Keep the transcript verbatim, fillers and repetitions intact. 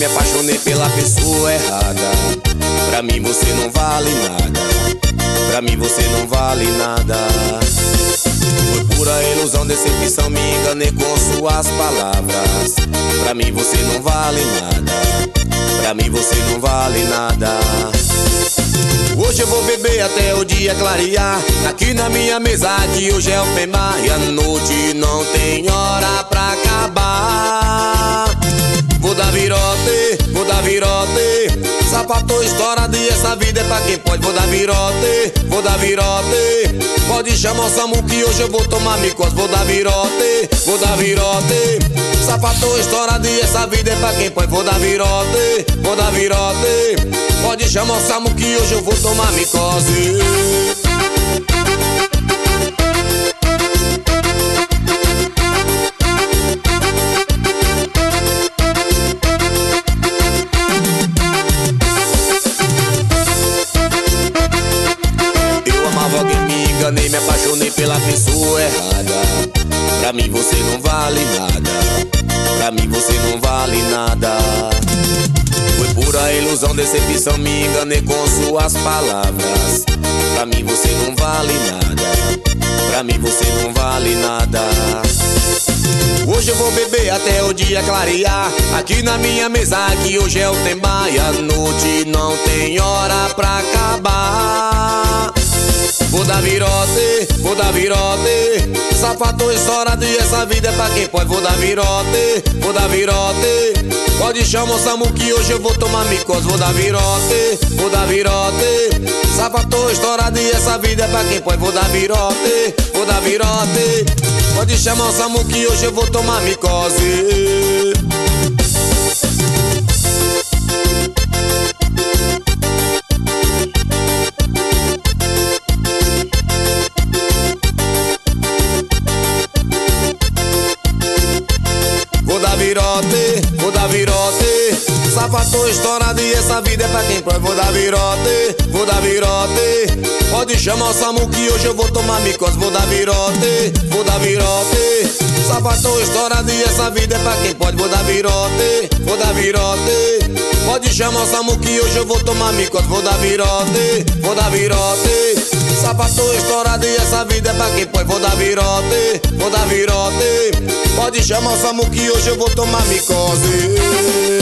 me apaixonei pela pessoa errada. Pra mim você não vale nada. Pra mim você não vale nada. Foi pura ilusão, decepção, me enganei com suas palavras. Pra mim você não vale nada. Pra mim você não vale nada. Hoje eu vou beber até o dia clarear. Aqui na minha mesa, que hoje é o tema. E a noite não tem hora pra acabar. Vou dar virote, vou dar virote. Sapato estourado e essa vida é pra quem pode. Vou dar virote, vou dar virote. Pode chamar o Samu que hoje eu vou tomar micose. Vou dar virote, vou dar virote. Sapato estourado e essa vida é pra quem pode. Vou dar virote, vou dar virote. Pode chamar o Samu que hoje eu vou tomar micose. Me me apaixonei pela pessoa errada. Pra mim você não vale nada. Pra mim você não vale nada. Foi pura ilusão, decepção, me enganei com suas palavras. Pra mim você não vale nada. Pra mim você não vale nada. Hoje eu vou beber até o dia clarear. Aqui na minha mesa, que hoje é o tema. E a noite não tem hora pra acabar. Vou dar virote, vou dar virote. Sapato estourado e essa vida é pra quem pode. Vou dar virote, vou dar virote. Pode chamar o Samu que hoje eu vou tomar micose. Vou dar virote, vou dar virote. Sapato estourado e essa vida é pra quem pode. Vou dar virote, vou dar virote. Pode chamar o Samu que hoje eu vou tomar micose. Vou dar virote, vou dar virote. Sapato estourado e essa vida é pra quem pode. Vou dar virote, vou dar virote. Pode chamar o Samu que hoje eu vou tomar micose. Vou dar virote, vou dar virote. Sapato estourado e essa vida é pra quem pode. Vou dar virote, vou dar virote. Pode chamar o Samu que hoje eu vou tomar micose. Vou dar virote, vou dar virote. Sapato estourado e essa vida é pra quem pode. Vou dar virote, vou dar virote. Pode chamar o Samu que hoje eu vou tomar micose.